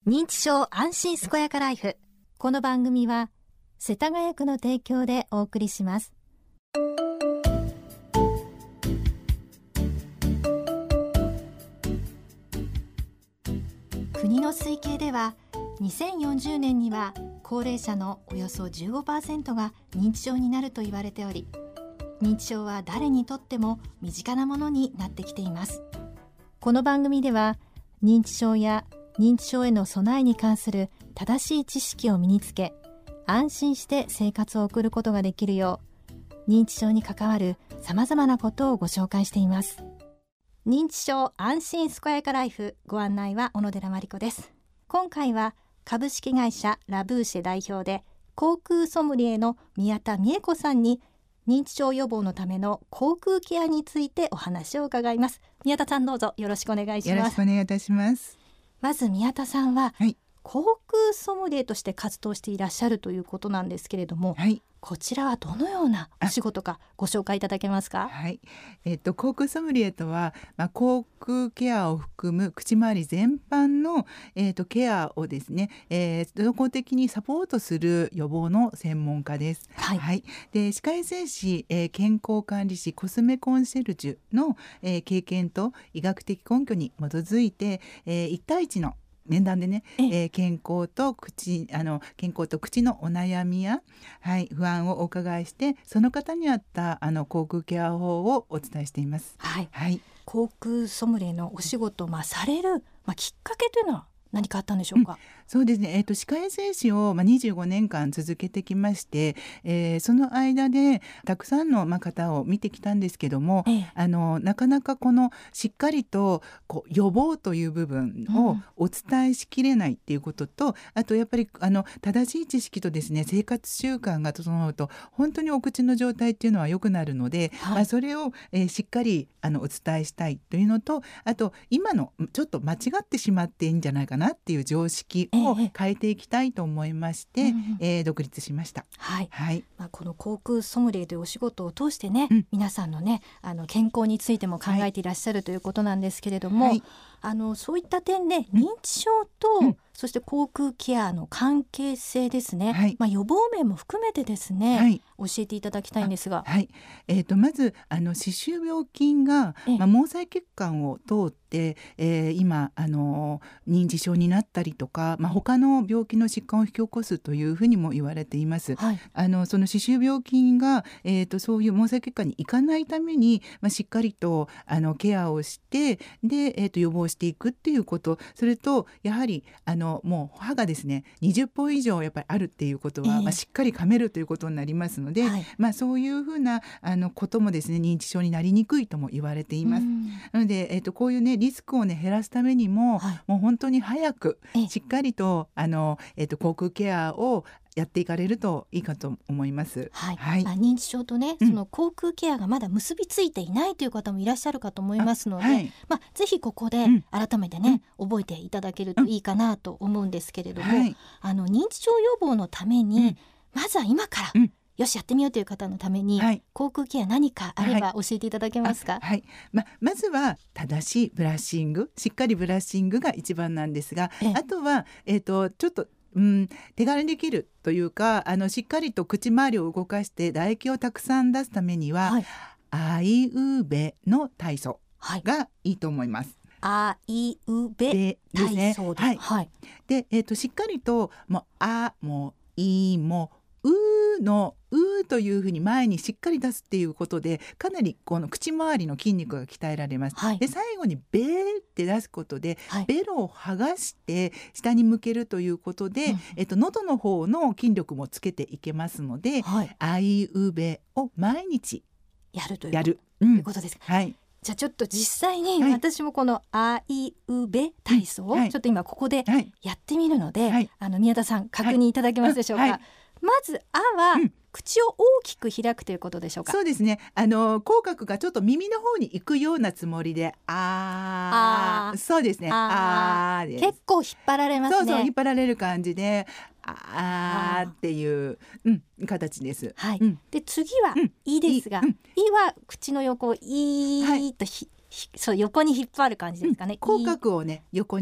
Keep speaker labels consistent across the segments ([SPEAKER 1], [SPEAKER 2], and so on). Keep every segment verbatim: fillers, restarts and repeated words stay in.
[SPEAKER 1] 認知症安心健やかライフ。この番組は世田谷区の提供でお送りします。国の推計ではにせんよんじゅうねんには高齢者のおよそ じゅうごパーセント が認知症になると言われており、認知症は誰にとっても身近なものになってきています。この番組では認知症や認知症への備えに関する正しい知識を身につけ、安心して生活を送ることができるよう、認知症に関わるさまざまなことをご紹介しています。認知症安心健やかライフ、ご案内は小野寺真理子です。今回は株式会社ラブーシェ代表で口腔ソムリエの宮田美恵子さんに、認知症予防のための口腔ケアについてお話を伺います。宮田さん、どうぞよろしくお願いします。
[SPEAKER 2] よろしくお願いいたします。
[SPEAKER 1] まず宮田さんは、
[SPEAKER 2] はい、
[SPEAKER 1] 口腔ソムリエとして活動していらっしゃるということなんですけれども、
[SPEAKER 2] はい、
[SPEAKER 1] こちらはどのようなお仕事かご紹介いただけますか？
[SPEAKER 2] はい、えっと、口腔ソムリエとは、まあ、口腔ケアを含む口周り全般の、えっと、ケアをですね、えー、総合的にサポートする予防の専門家です。
[SPEAKER 1] はい
[SPEAKER 2] はい、で歯科衛生士、えー、健康管理士、コスメコンシェルジュの、えー、経験と医学的根拠に基づいて、えー、いち対いちの面談でね、えー、健康と口あの健康と口のお悩みや、はい、不安をお伺いして、その方に合ったあの口腔ケア法をお伝えしています。
[SPEAKER 1] はい
[SPEAKER 2] はい、
[SPEAKER 1] 口腔ソムリエのお仕事を、まあ、される、まあ、きっかけというのは何かあったんでしょうか？うん、
[SPEAKER 2] そうですね、えー、と歯科衛生士を、まあ、にじゅうごねんかん続けてきまして、えー、その間でたくさんの、まあ、方を見てきたんですけども、ええ、あのなかなかこのしっかりとこう予防という部分をお伝えしきれないっていうことと、うん、あとやっぱりあの正しい知識とですね、生活習慣が整うと本当にお口の状態っていうのは良くなるので、はい、まあ、それを、えー、しっかりあのお伝えしたいというのと、あと今のちょっと間違ってしまっていいんじゃないかなっていう常識を変えていきたいと思いまして、えええー、独立しました。
[SPEAKER 1] はい
[SPEAKER 2] はい、
[SPEAKER 1] まあ、この口腔ソムリエというお仕事を通してね、うん、皆さんのねあの健康についても考えていらっしゃるということなんですけれども、はい、あのそういった点で認知症と、うん、そして口腔ケアの関係性ですね、はい、まあ、予防面も含めてですね、はい、教えていただきたいんですが、
[SPEAKER 2] はい、えー、とまずあの歯周病菌が、まあ、毛細血管を通って、えー、今あの認知症になったりとか、まあ、他の病気の疾患を引き起こすというふうにも言われています。はい、あのその歯周病菌が、えー、とそういう毛細血管に行かないために、まあ、しっかりとあのケアをしてで、えー、と予防していくっていうこと、それとやはりあのもう歯がですねにじゅっぽん以上やっぱりあるっていうことは、えーまあ、しっかり噛めるということになりますので、はい、まあ、そういうふうなあのこともですね認知症になりにくいとも言われています。なので、えー、とこういうねリスクをね減らすためにも、はい、もう本当に早くしっかりとあの、えー、と口腔ケアをやっていかれるといいかと思います。
[SPEAKER 1] はいはい、まあ、認知症とね、うん、その口腔ケアがまだ結びついていないという方もいらっしゃるかと思いますので、はい、まあ、ぜひここで改めてね、うん、覚えていただけるといいかなと思うんですけれども、はい、あの認知症予防のために、うん、まずは今から、うん、よしやってみようという方のために、はい、口腔ケア何かあれば教えていただけますか？
[SPEAKER 2] はいはい、ま、まずは正しいブラッシング、しっかりブラッシングが一番なんですが、あとは、えーと、ちょっとうん、手軽にできるというか、あのしっかりと口周りを動かして唾液をたくさん出すためには、はい、あいうべの体操がいいと思います。
[SPEAKER 1] あいうべ体操です。
[SPEAKER 2] はいはい、で、えーと、しっかりともうあもいもうのうというふうに前にしっかり出すっていうことで、かなりこの口周りの筋肉が鍛えられます。はい、で最後にベーって出すことで、はい、ベロを剥がして下に向けるということで、うん、えっと、喉の方の筋力もつけていけますので、はい、あいうべを毎日
[SPEAKER 1] やるという
[SPEAKER 2] やる、
[SPEAKER 1] うん、いうことですか。
[SPEAKER 2] はい、
[SPEAKER 1] じゃあちょっと実際に私もこのあいうべ体操をちょっと今ここでやってみるので、はい、あの宮田さん確認いただけますでしょうか。はいはい、まずあは、うん、口を大きく開くということでしょうか。
[SPEAKER 2] そうですね、あの口角がちょっと耳の方に行くようなつもりであー、そうですね、あーです。
[SPEAKER 1] 結構引っ張られますね。
[SPEAKER 2] そうそう、引っ張られる感じであーっていう、うん、形です。
[SPEAKER 1] はい、
[SPEAKER 2] うん、
[SPEAKER 1] で次は、うん、いですが、うん、いは口の横をいーっとひ、はい、そう横に引っ張る感じですかね。
[SPEAKER 2] うん、口角をね横にね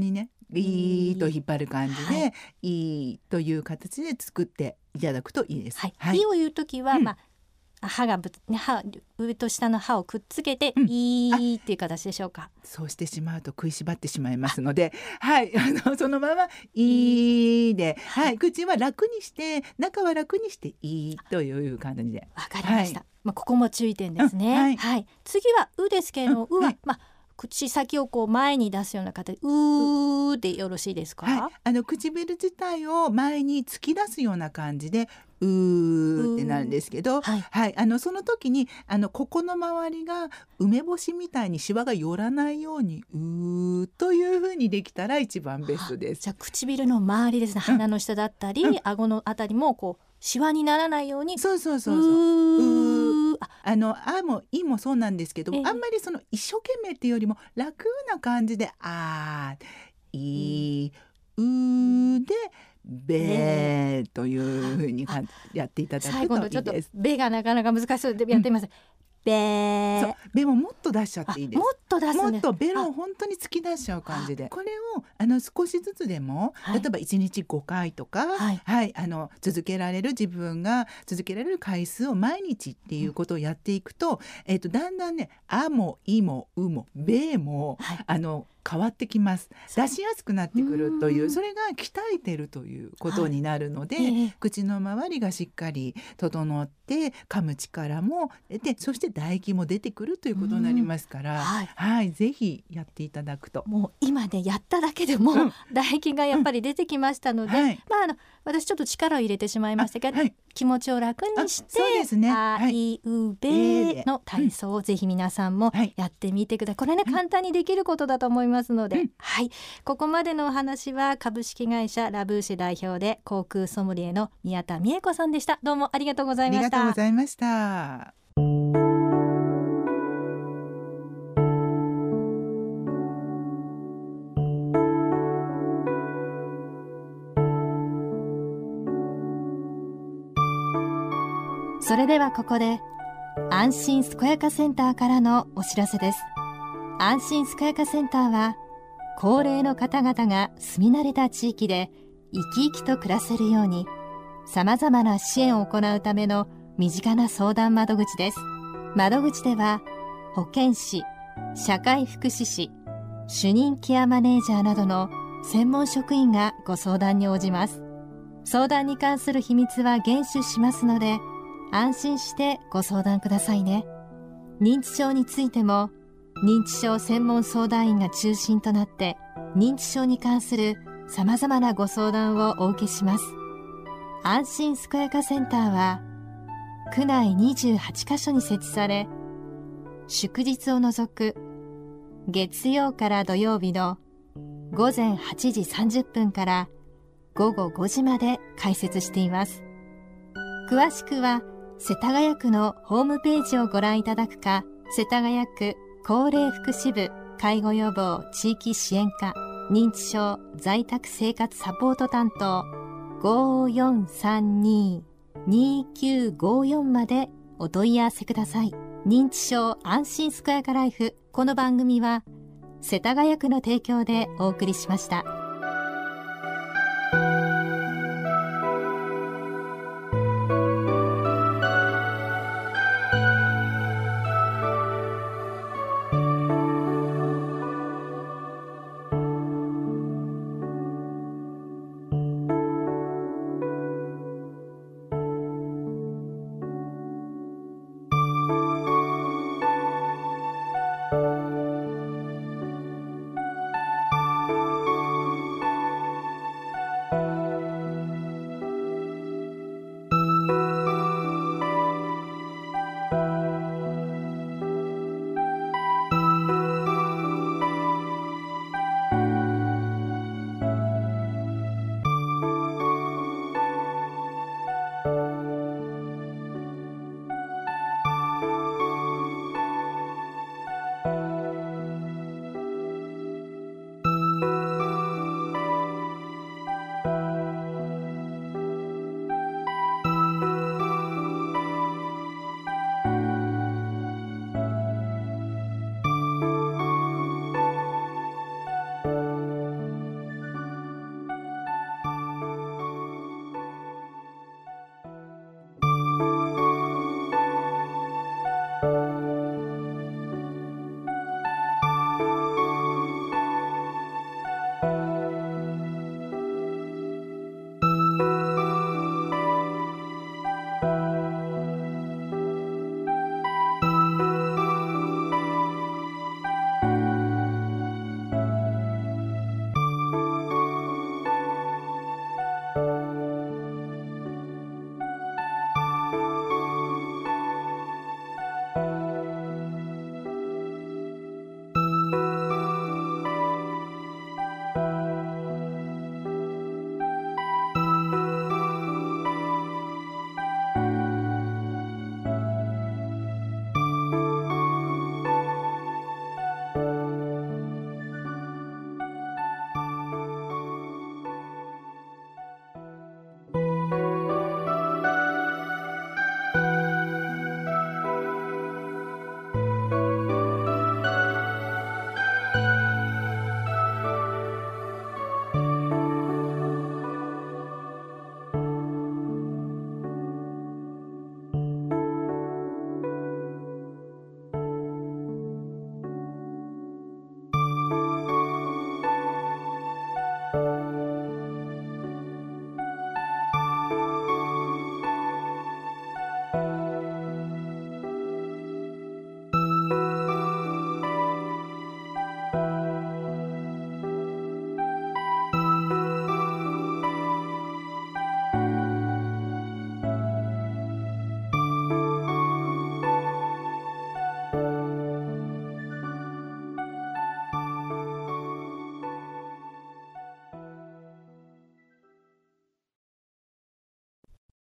[SPEAKER 2] いーと引っ張る感じで、
[SPEAKER 1] はい、
[SPEAKER 2] いーという形で作っていただくといいです。
[SPEAKER 1] はい
[SPEAKER 2] はい、
[SPEAKER 1] いを言うときは、
[SPEAKER 2] うん
[SPEAKER 1] まあ、歯がぶ歯上と下の歯をくっつけて、
[SPEAKER 2] うん、
[SPEAKER 1] いーっていう形でしょうか。
[SPEAKER 2] そうしてしまうと食いしばってしまいますので、はい、あのそのままいーで、はい、口は楽にして中は楽にしていーという感じで。
[SPEAKER 1] わかりました、はい、まあ、ここも注意点ですね、
[SPEAKER 2] うん、はい
[SPEAKER 1] はい、次はうですけれども、
[SPEAKER 2] うん、
[SPEAKER 1] うは、
[SPEAKER 2] はい、
[SPEAKER 1] まあ、口先をこう前に出すような形でうーでよろしいですか。
[SPEAKER 2] はい、あの唇自体を前に突き出すような感じでうーってなるんですけど、はいはい、あのその時にあのここの周りが梅干しみたいにシワが寄らないようにうーという風にできたら一番ベストです。
[SPEAKER 1] じゃあ唇の周りですね、鼻の下だったり、うん、顎のあたりもこうシワにならないように、
[SPEAKER 2] そうそうそうそう、うーあのあもいもそうなんですけど、えー、あんまりその一生懸命っていうよりも楽な感じであーいーうーでべーというふうにやっていただくといいです。
[SPEAKER 1] 最後のちょっとべがなかなか難しそうでやってみます、うん、べー。
[SPEAKER 2] そうべももっと出しちゃっていいです。
[SPEAKER 1] もっと出すんです。
[SPEAKER 2] もっとベロを本当に突き出しちゃう感じで、これをあの少しずつでも、はい、例えばいちにちごかいとか、はいはい、あの続けられる自分が続けられる回数を毎日っていうことをやっていくと、うん、えーと、だんだんねあもいもうもべも、はい、あの変わってきます。出しやすくなってくるという、それが鍛えてるということになるので、はい、口の周りがしっかり整って噛む力も出て、そして唾液も出てくるということになりますから、はいはい、ぜひやっていただくと。
[SPEAKER 1] もう今でやっただけでも、うん、唾液がやっぱり出てきましたので、うんはい、まあ、あの私ちょっと力を入れてしまいましたけど、はい、気持ちを楽にして、そうですね、あいうべの体操をぜひ皆さんもやってみてください。これね、簡単にできることだと思いますので、うん、はい、ここまでのお話は株式会社ラブーシェ代表で航空ソムリエの宮田美恵子さんでした。どうもありがとうございました。
[SPEAKER 2] ありがとうございました。
[SPEAKER 1] それではここで安心健やかセンターからのお知らせです。安心健やかセンターは高齢の方々が住み慣れた地域で生き生きと暮らせるようにさまざまな支援を行うための身近な相談窓口です。窓口では保健師、社会福祉士、主任ケアマネージャーなどの専門職員がご相談に応じます。相談に関する秘密は厳守しますので安心してご相談くださいね。認知症についても認知症専門相談員が中心となって認知症に関するさまざまなご相談をお受けします。安心健やかセンターは区内にじゅうはちカ所に設置され、祝日を除く月曜から土曜日のごぜんはちじさんじゅっぷんからごごごじまで開設しています。詳しくは世田谷区のホームページをご覧いただくか、世田谷区高齢福祉部介護予防地域支援課認知症在宅生活サポート担当 ごよんさんに にきゅうごよん までお問い合わせください。認知症安心健やかライフ、この番組は世田谷区の提供でお送りしました。